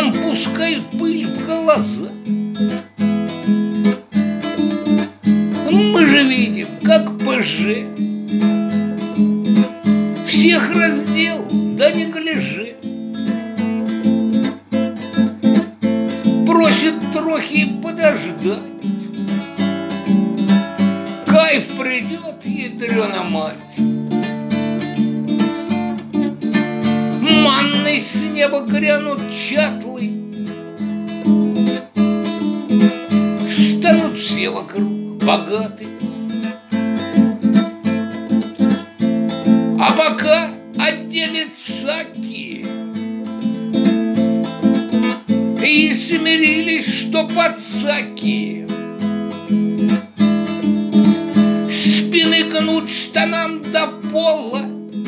нам пускают пыль в глаза. Мы же видим, как ПЖ всех раздел, да не гляже. Просит трохи подождать. Кайф придет, ядрена мать. Манной с неба грянут чатлы, станут все вокруг богаты. А пока отделят саки и смирились, что подсаки спины гнут штанам до пола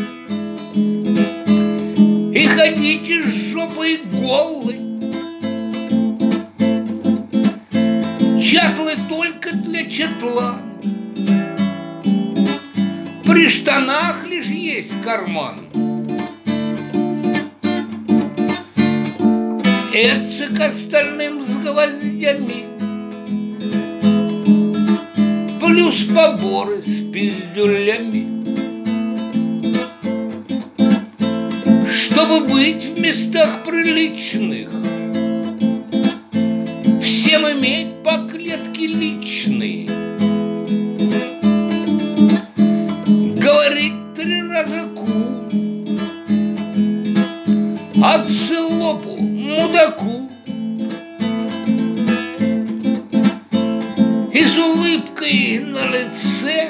и ходите с жопой голой. Чатлы только для четла, при штанах лишь есть карман. Эцы к остальным с гвоздями, плюс поборы с пиздюлями. Чтобы быть в местах приличных, всем иметь по клетке личной, говорить 3 раза ку, отцелопу, мудаку, и с улыбкой на лице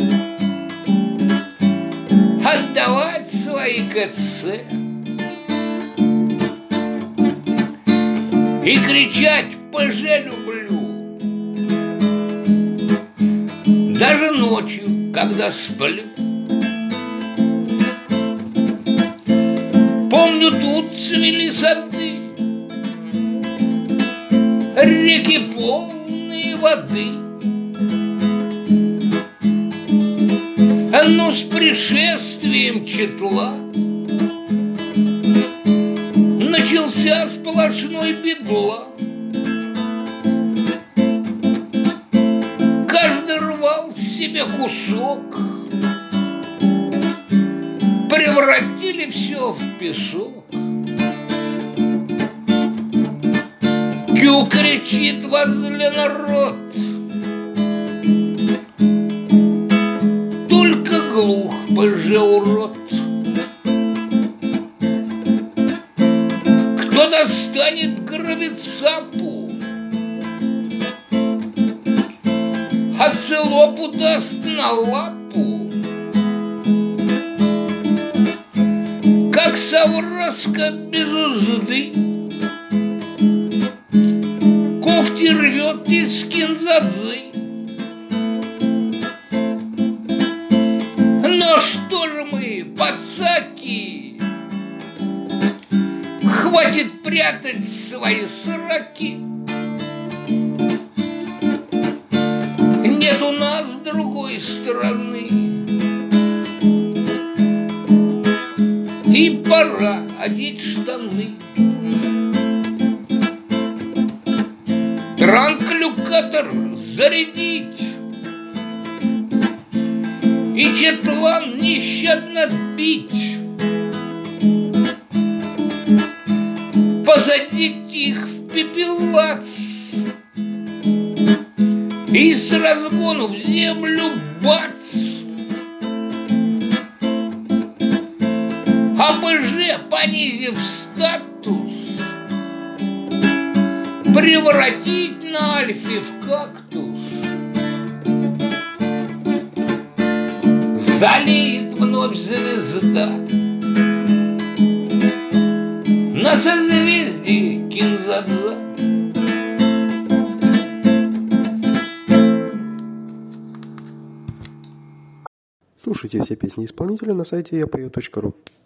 отдавать свои КЦ и кричать «ПЖ люблю», даже ночью, когда сплю. Помню, тут цвели сады, реки полные воды. Но с пришествием четла начался сплошной бедла. Каждый рвал себе кусок, превратили все в песок. Кю кричит возле народ, только глух ПЖ урод. Кто достанет гравицапу, оцелопу даст на лапу, как совраска без узды, кофти рвет из кинзадзы. Но что же мы, пацаки, хватит прятать свои сраки. Нет у нас другой страны, и пора одеть штаны. Транклюкатор зарядить и четлан нещадно бить, посадить их в пепелац и с разгону в землю бац. А ПЖ, понизив статус, превратить на Альфе в кактус. Залеет вновь звезда на созвездии Кинзадза. Слушайте все песни исполнителя на сайте yapою.ru.